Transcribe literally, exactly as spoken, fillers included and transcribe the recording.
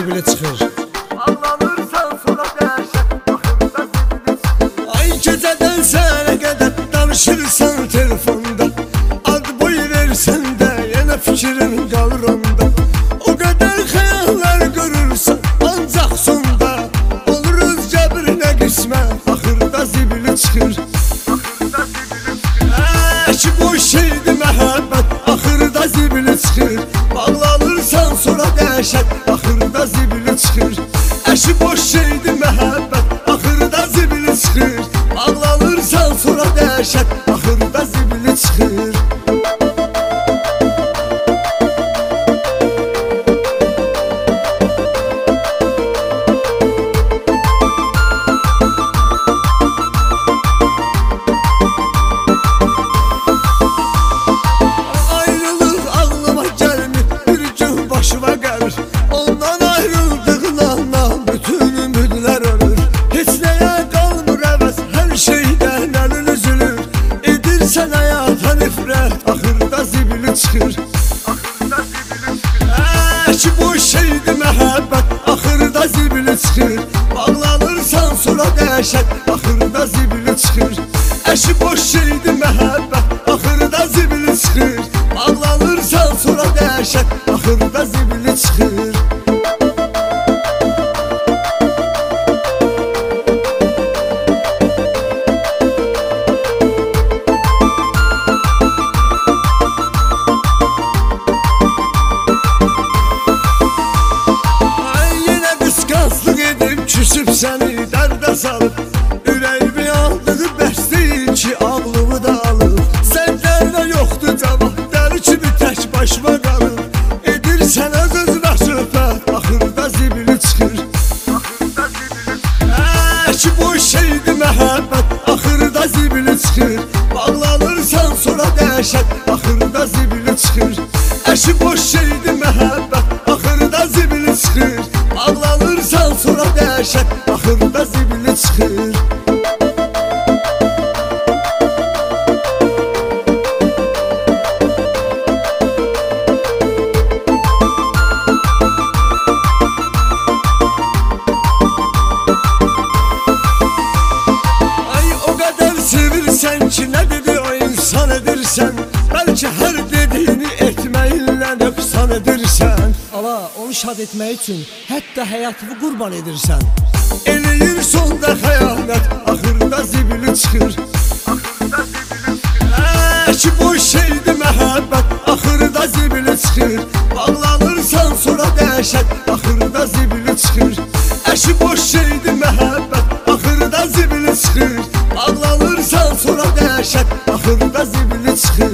zibili çıxır. Ağlanırsan sonra dəhşət, axırda zibili çıxır. Ay gecədən səhərə qədər danışırsan telefonda, ad boy versən də yenə fikrin qalır onda. O qədər xəyallar görürsən ancaq sonda, oluruz cəbrinə qismət, axırda zibili çıxır. Axırda zibili çıxır. Əki boş şeydi məhəbbət, axırda zibili çıxır. Bağlanırsan sonra dəhşət, axırda zibili çıxır. Əşi boş şeydi məhəbbət, axırda zibili çıxır. Bağlanırsan sonra dəhşət, axırda zibili çıxır. Ayrılıq ağlıma gəlmir, bir gün başıma gəlir. Ondan ayrıldığına bütün ümidlər ölür. Heç nəyə qalmır əvəz, hər şeydən əlin üzülür. Edirsən həyata nifrət, axırda zibili çıxır. Axırda zibili çıxır. Əki boş şeydi məhəbbət, axırda zibili çıxır. Bağlanırsan sonra dəhşət, axırda zibili çıxır. Əşi boş şeydi məhəbbət, axırda zibili çıxır. Bağlanırsan sonra dəhşət, axırda zibili çıxır. Ay yenə qısqanclıq edib küsüb səni dərdə salıb. Ürəyimi aldığı bəs deyil ki ağlımı da alıb. Səndərdə yoxdur cavab, dəli kimi tək başıma qalıb. Edirsən öz-özünə söhbət, axırda zibili çıxır. Axırda zibili çıxır. Əki boş şeydi məhəbbət, axırda zibili çıxır. Bağlanırsan sonra dəhşət, axırda zibili çıxır. Əşi boş şeydi məhəbbət, axırda zibili çıxır. Bağlanırsan sonra dəhşət, axırda zibili çıxır. Ay o qədər sevirsən ki, nə dedi o insan edirsən. Bəlkə hər dediyini etməklə nöqsan edirsən. Ala, onu şad etmək üçün hətta həyatını qurban edirsən. Eləyir sonda xəyanət, axırda zibili çıxır. Axırda zibili çıxır. Əki boş şeydi məhəbbət, axırda zibili çıxır. Bağlanırsan sonra dəhşət, axırda zibili çıxır. Əşi boş şeydi məhəbbət, axırda zibili çıxır. Bağlanırsan sonra dəhşət, axırda zibili çıxır.